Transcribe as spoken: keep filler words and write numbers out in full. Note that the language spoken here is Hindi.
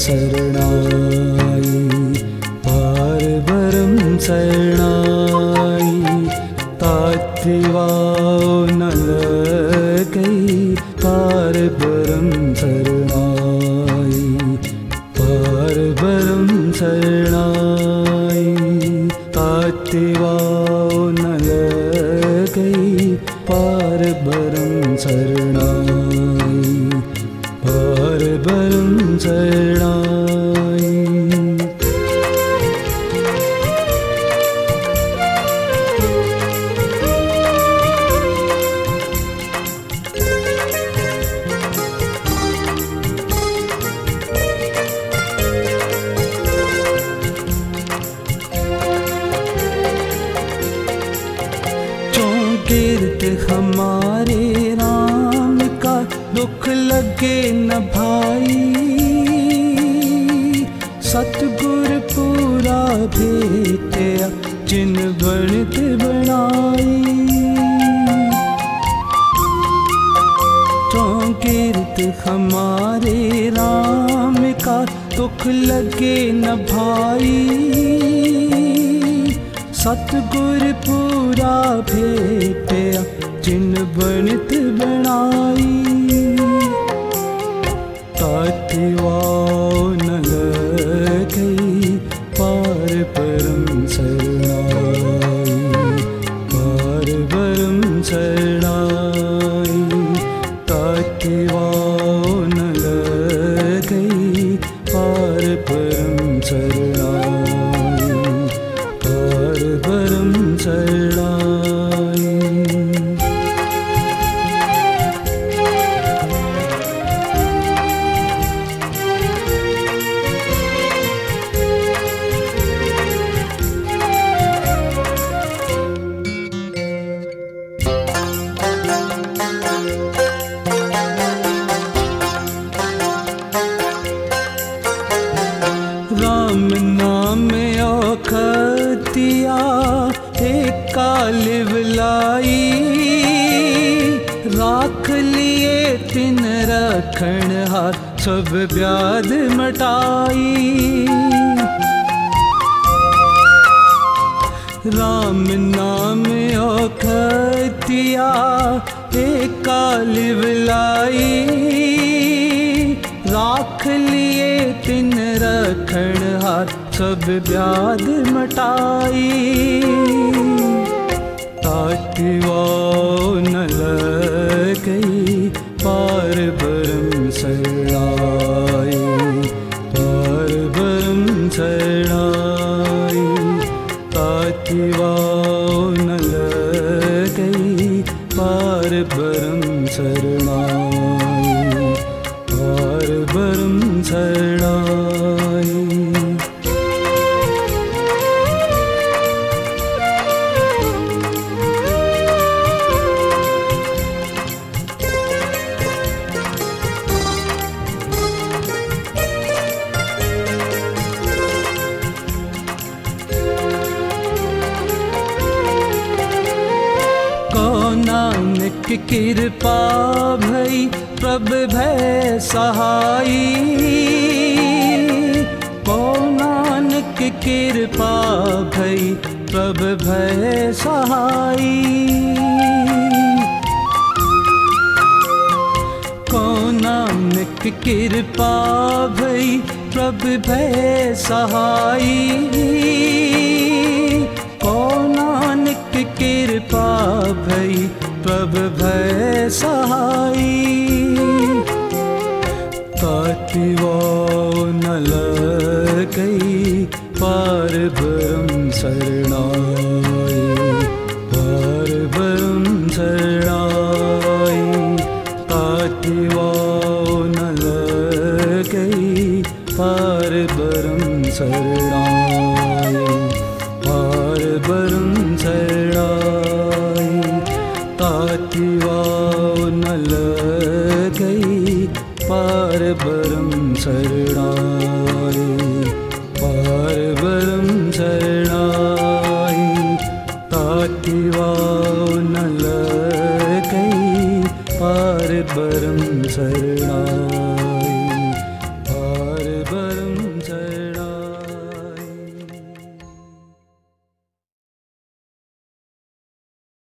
शरणाई, पार ब्रह्म शरणाई। तात्विवाओ न लगई, पार ब्रह्म शरणाई, पार ब्रह्म शरणाई। तात्विवाओ न लगई, पार ब्रह्म शरणाई, पार ब्रह्म शरणाई। कीर्त हमारे राम का दुख लगे न भाई, सतगुर पूरा भेटया जिन बनत बनाई। तो कीर्त हमारे राम का दुख लगे न भाई, सतगुर पूरा भेटया जिन बनत बनाई। तात्विवाओ न लगई, पार ब्रह्म शरणाई, पार ब्रह्म शरणाई। तात्विवाओ न लगई, पार ब्रह्म शरणाई, पार ब्रह्म शरणाई। राम नाम औखतिया एक कालिव लाई, राख लिए तिन रखण हार सब व्याध मटाई। राम नाम औखतिया एक कालिव लाई, राख लिए तिन रखण हार सब व्याध मटाई। तात्विवाओ न लगई, पार ब्रह्म शरणाई, पार ब्रह्म शरणाई। तात्विवाओ न लगई, पार ब्रह्म शरणाई, पार ब्रह्म शरणाई। नानक कृपा भई प्रभ भय सहाई, को नानक कृपा भई प्रभ भय सहाई। को नानक कृपा भई प्रभ भय सहाई, को नानक कृपा भई प्रभ भय सहाई। तात्विवाओ न लगई, पार ब्रह्म शरणाई, पार ब्रह्म शरणाई। तात्विवाओ न लगई, पार ब्रह्म शरणाई, पार ब्रह्म शरणाई। तात्विवाओ न लगई, पार ब्रह्म शरणाई।